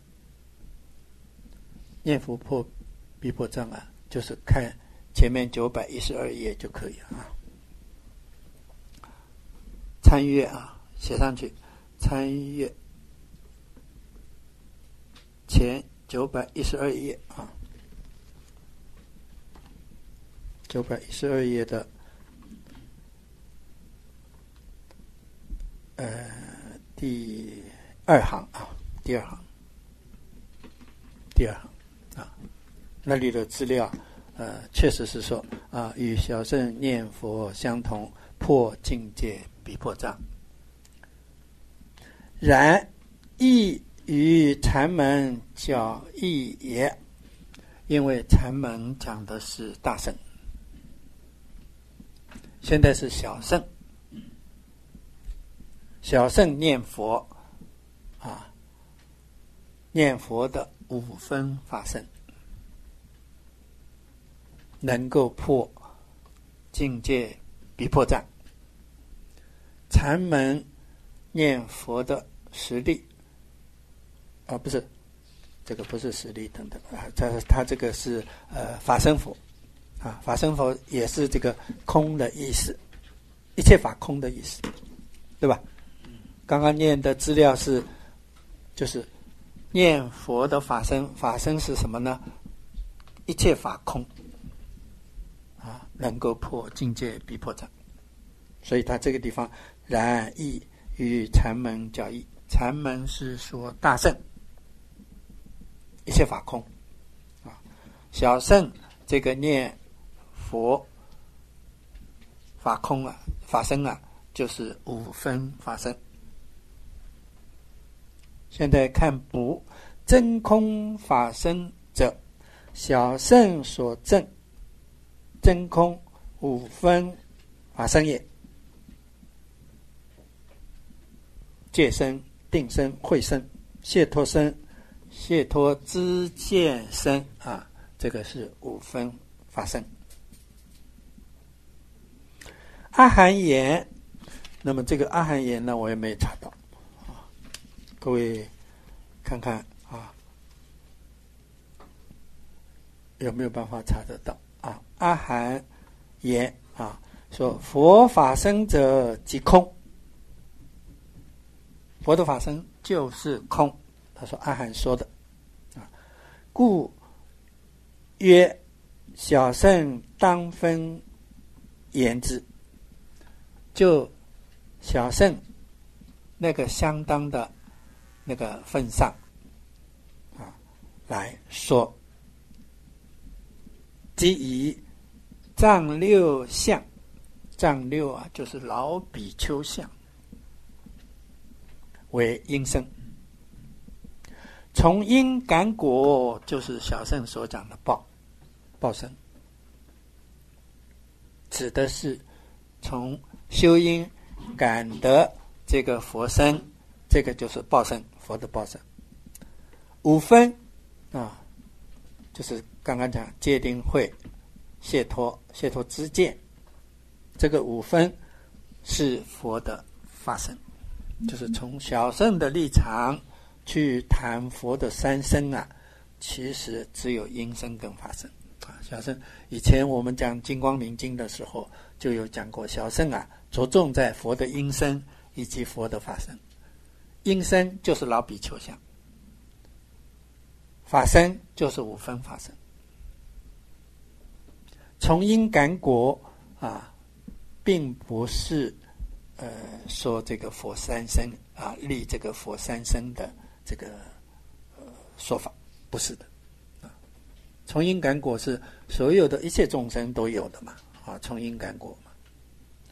念佛破必破障啊，就是看前面九百一十二页就可以了啊。参阅啊，写上去。参阅前九百一十二页啊，九百一十二页的呃第二行啊，第二行，第二行啊，那里的资料呃确实是说啊，与小乘念佛相同，破境界必破障。然亦与禅门较异也，因为禅门讲的是大乘，现在是小乘，小乘念佛啊，念佛的五分法身，能够破境界必破障。禅门念佛的实力啊，不是这个不是实力等等啊，它它这个是呃法身佛啊，法身佛也是这个空的意思，一切法空的意思，对吧？刚刚念的资料是就是念佛的法身，法身是什么呢？一切法空啊，能够破境界必破障。所以他这个地方然亦与禅门较异，禅门是说大乘一切法空啊，小乘这个念佛法空啊，法身啊，就是五分法身。现在看补，真空法身者，小乘所证真空五分法身也。戒身、定身、慧身、解脱身、解脱知见身啊，这个是五分法身。阿含言，那么这个阿含言呢，我也没查到啊，各位看看啊，有没有办法查得到啊？阿含言啊，说佛法身者即空。佛的法身就是空，他说阿含说的啊，故曰小乘当分言之，就小乘那个相当的那个份上啊来说，即以藏六相，藏六啊就是老比丘相。 为因生。从因感果，就是小乘所讲的报报身，指的是从修因感得这个佛身，这个就是报身，佛的报身。五分啊，就是刚刚讲戒定慧解脱解脱知见，这个五分是佛的法身，就是从小乘的立场去谈佛的三身啊，其实只有因身跟法身啊。小乘以前我们讲金光明经的时候就有讲过，小乘啊着重在佛的因身以及佛的法身。因身就是老比丘相，法身就是五分法身。从因感果啊，并不是呃说这个佛三身啊立这个佛三身的这个呃说法，不是的啊。从因感果是所有的一切众生都有的嘛啊，从因感果嘛啊。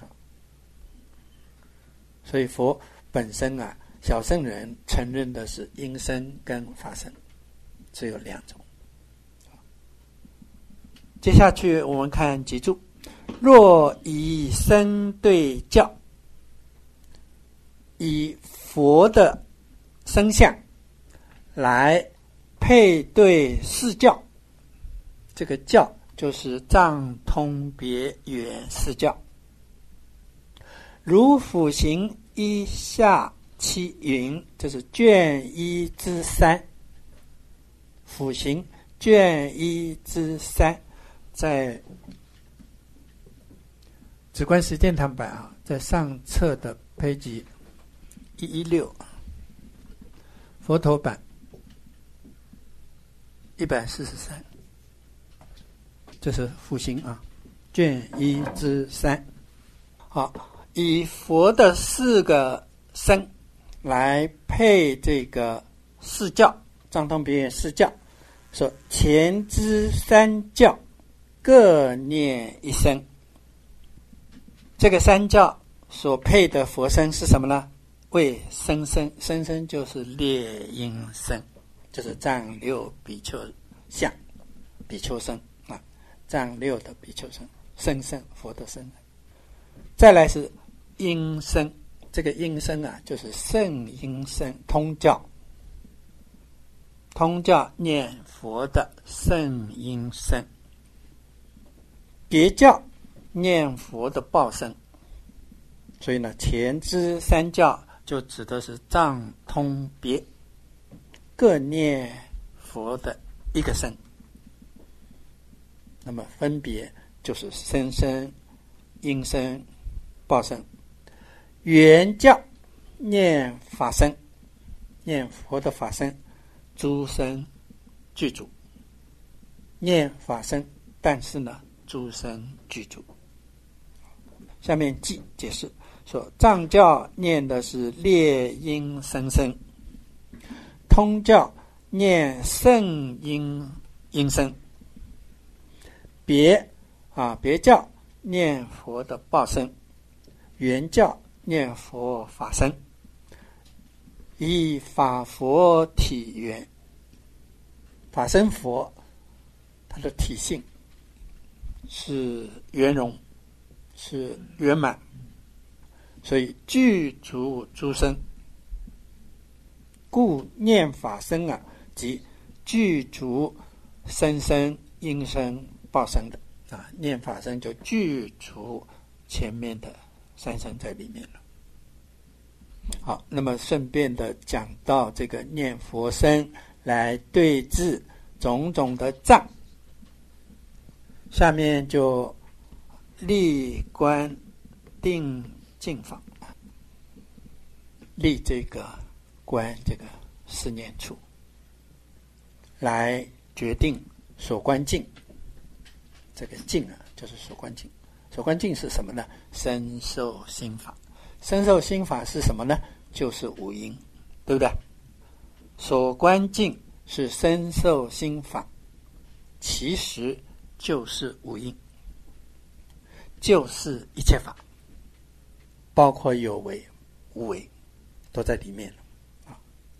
所以佛本身啊，小乘人承认的是因身跟法身，只有两种。接下去我们看几注：若以身对教，以佛的身相来配对四教，这个教就是藏通别圆四教。如辅行一下七云，这是卷一之三。辅行卷一之三，在止观实践堂版啊，在上册的page一一六，佛头版一百四十三，这是辅行啊，卷一之三。好，以佛的四个身来配这个四教，藏通别圆四教，说前之三教各念一身。这个三教所配的佛身是什么呢？为生身，生身就是列因身，就是藏六比丘相，比丘身啊，藏六的比丘身，生身，佛的身。再来是因身，这个因身啊，就是圣因身，通教，通教念佛的圣因身，别教念佛的报身。所以呢，前之三教就指的是藏通别各念佛的一个身，那么分别就是生身、因身、报身。圆教念法身，念佛的法身，诸身具足，念法身，但是呢诸身具足。下面记解释说，藏教念的是列因生身，通教念圣因因身，别啊别教念佛的报身，圆教念佛法身，以法佛体圆。法身佛它的体性是圆融，是圆满，所以具足诸身，故念法身啊，即具足生身、因身、报身的啊。念法身就具足前面的三身在里面了。好，那么顺便的讲到这个念佛身来对治种种的障，下面就立观定净法，立这个观这个四念处，来决定所观境。这个境啊，就是所观境。所观境是什么呢？身受心法。身受心法是什么呢？就是五因，对不对？所观境是身受心法，其实就是五因，就是一切法，包括有为无为都在里面了。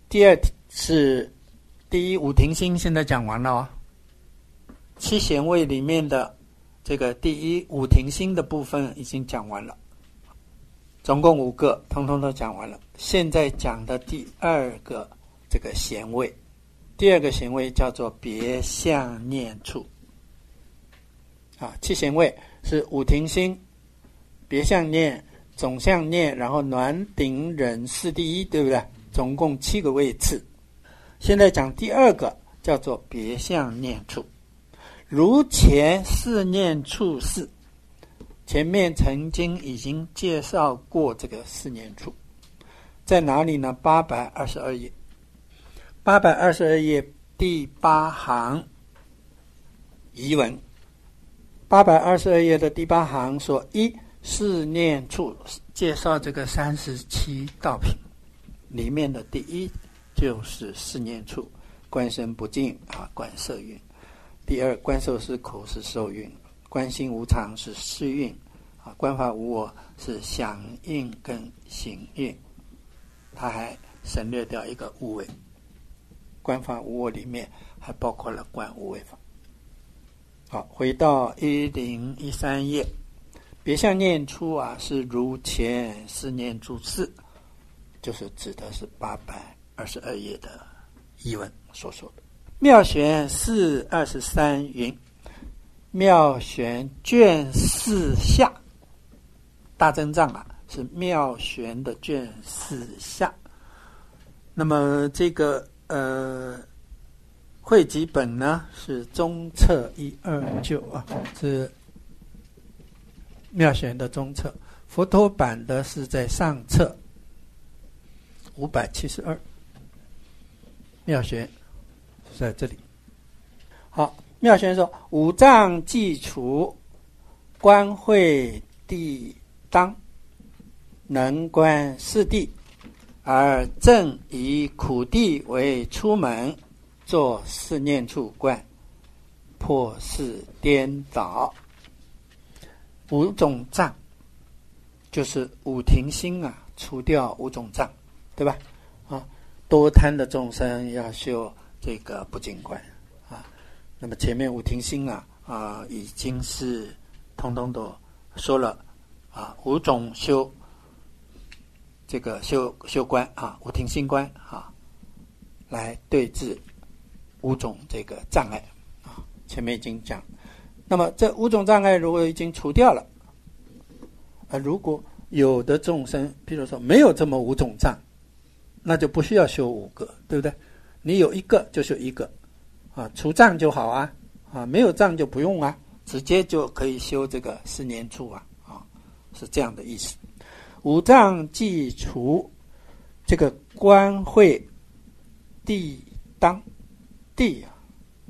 第二是第一五停心，现在讲完了哦。七贤位里面的这个第一五停心的部分已经讲完了，总共五个，通通都讲完了。现在讲的第二个这个贤位，第二个贤位叫做别相念处。啊，七贤位是五停心、别相念、总相念，然后暖顶忍四第一，对不对？总共七个位次。现在讲第二个叫做别相念处。如前四念处是，前面曾经已经介绍过这个四念处，在哪里呢？八百二十二页，八百二十二页第八行疑文。八百二十二页的第八行说：一四念处，介绍这个三十七道品里面的第一就是四念处，观身不净啊，观色蕴。第二，观受是口是受蕴，观心无常是识蕴啊，观法无我是想蕴跟行蕴。他还省略掉一个无为，观法无我里面还包括了观无为法。好，回到一零一三页，别相念处啊，是如前四念处是，就是指的是八百二十二页的译文所说的。妙玄四二十三云，妙玄卷四下，大增藏啊，是妙玄的卷四下。那么这个呃。汇集本呢是中册一二九啊，是妙玄的中册。佛陀版的是在上册五百七十二，妙玄是在这里。好，妙玄说：五脏既除，观会地当，能观四谛，而正以苦谛为出门。做四念处观，破四颠倒。五种障就是五停心啊，除掉五种障，对吧？啊，多贪的众生要修这个不净观啊。那么前面五停心啊啊已经是通通都说了啊，五种修这个修修观啊，五停心观啊，来对治五种这个障碍啊，前面已经讲。那么这五种障碍如果已经除掉了，啊，如果有的众生，比如说没有这么五种障，那就不需要修五个，对不对？你有一个就修一个，啊，除障就好啊，啊，没有障就不用啊，直接就可以修这个四念处啊，啊，是这样的意思。五障既除，这个观会地当。谛啊，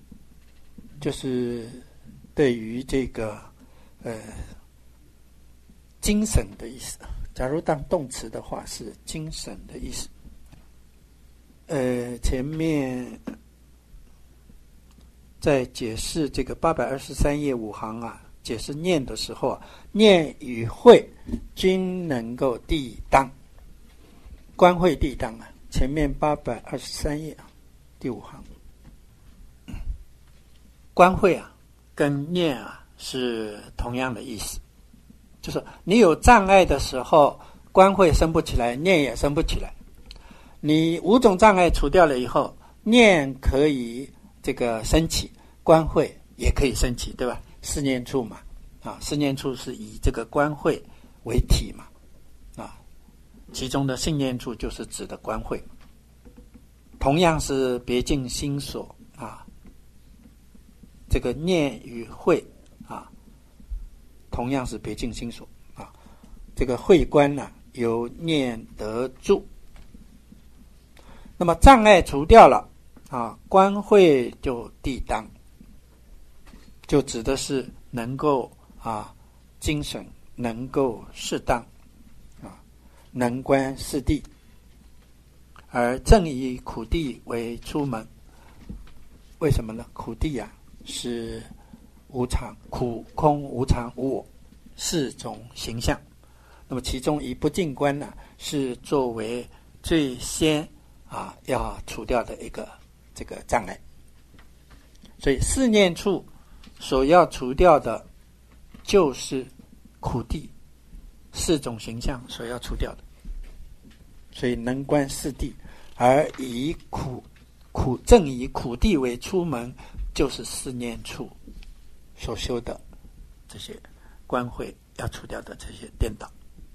就是对于这个呃精神的意思。假如当动词的话，是精神的意思。呃，前面在解释这个八百二十三页五行啊，解释念的时候啊，念与会均能够谛当，观会谛当啊。前面八百二十三页啊，第五行。观会啊，跟念啊是同样的意思，就是你有障碍的时候，观会生不起来，念也生不起来。你五种障碍除掉了以后，念可以这个升起，观会也可以升起，对吧？四念处嘛，啊，四念处是以这个观会为体嘛，啊，其中的信念处就是指的观会，同样是别净心所啊。这个念与会啊，同样是别净心所啊。这个会观呢、啊，由念得住。那么障碍除掉了啊，观会就谛当，就指的是能够啊精神能够适当啊，能观四谛，而正以苦谛为出门。为什么呢？苦谛啊，是无常、苦、空、无常、无我四种形象。那么其中以不净观呢、啊，是作为最先啊要除掉的一个这个障碍。所以四念处所要除掉的就是苦地四种形象所要除掉的。所以能观四谛，而以苦苦正以苦地为出门，就是四念处所修的这些观慧要除掉的这些颠倒。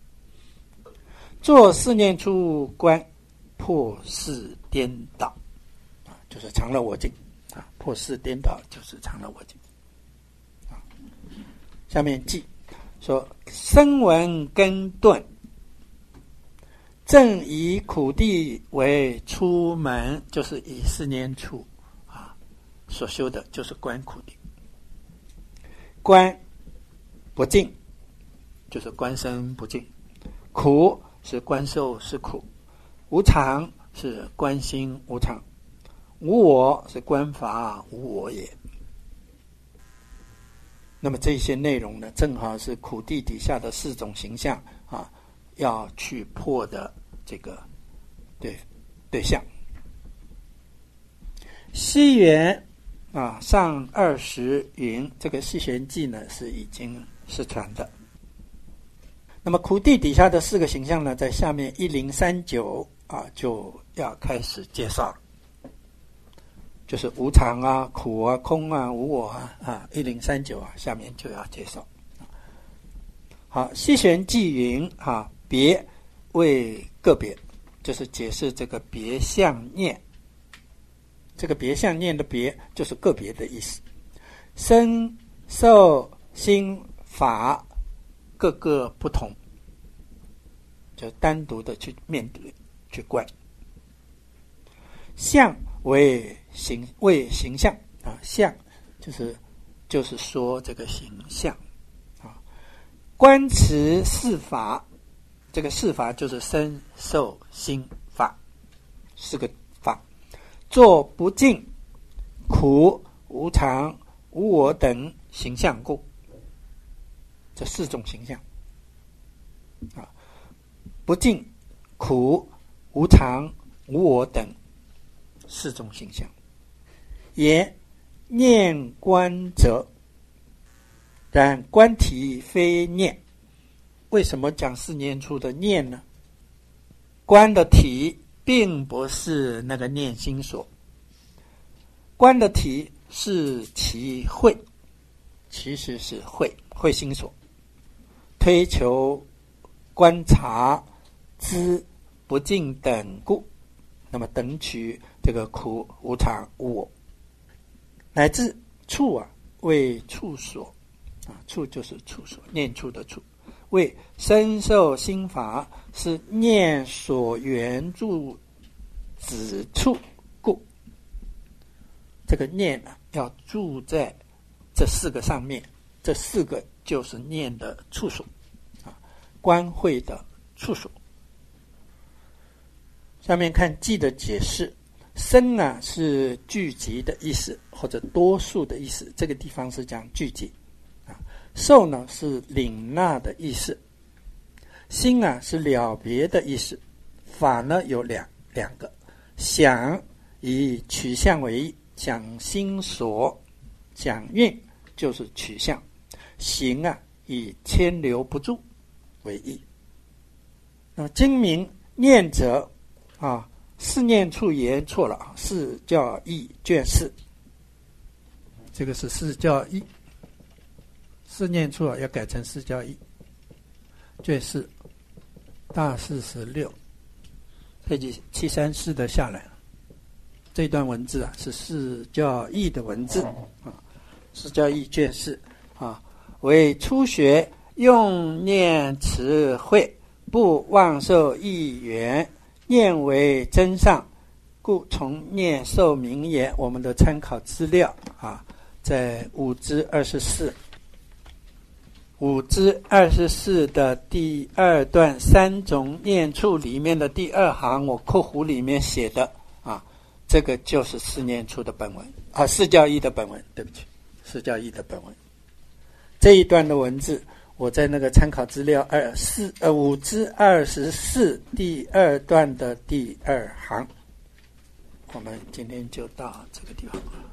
做四念处观，破四颠倒，啊，就是常乐我净啊，破四颠倒就是常乐我净。啊，下面记说声闻根顿，正以苦地为出门，就是以四念处啊所修的，就是观苦地。观不净，就是观身不净；苦是观受是苦；无常是观心无常；无我是观法无我也。那么这些内容呢，正好是苦地底下的四种形象啊，要去破的这个对对象。西元啊，上二十云，这个西玄记呢是已经失传的。那么苦地底下的四个形象呢，在下面一零三九啊就要开始介绍了，就是无常啊、苦啊、空啊、无我啊啊，一零三九啊，下面就要介绍。好，西玄记云啊，别为个别，就是解释这个别相念。这个别相念的别，就是个别的意思。身受心法各个不同，就单独的去面对去观。相为形为形象啊，相就是就是说这个形象啊。观持四法，这个四法就是身受心法四个法，做不净、苦、无常、无我等形象故，这四种形象啊，不净、苦、无常、无我等四种形象。言念观者，然观体非念。为什么讲四念处的念呢？观的体并不是那个念心所，观的体是其慧，其实是慧慧心所，推求观察知不净等故，那么等取这个苦、无常、无我，乃至处啊为处所啊，处就是处所，念处的处，为身受心法是念所缘住止处故。这个念啊要住在这四个上面，这四个就是念的处所啊，观慧的处所。下面看记的解释，身啊是聚集的意思，或者多数的意思，这个地方是讲聚集啊。受呢是领纳的意思，心啊是了别的意思，法呢有两两个，想以取向为意，讲心所，讲运就是取向，行啊以牵留不住为意。那么精明念者啊，四念处言错了啊，四教义卷四，这个是四教义，四念处啊要改成四教义，卷四大四十六，配记七三四的下来，这段文字啊是四教义的文字啊，四教义卷四啊，为初学用念持慧，不妄受意缘。念为真上，故从念受名也。我们的参考资料啊，在五之二十四，五之二十四的第二段三种念处里面的第二行，我括弧里面写的啊，这个就是四念处的本文啊，四教义的本文，对不起，四教义的本文。这一段的文字，我在那个参考资料二四呃五之二十四第二段的第二行我们今天就到这个地方。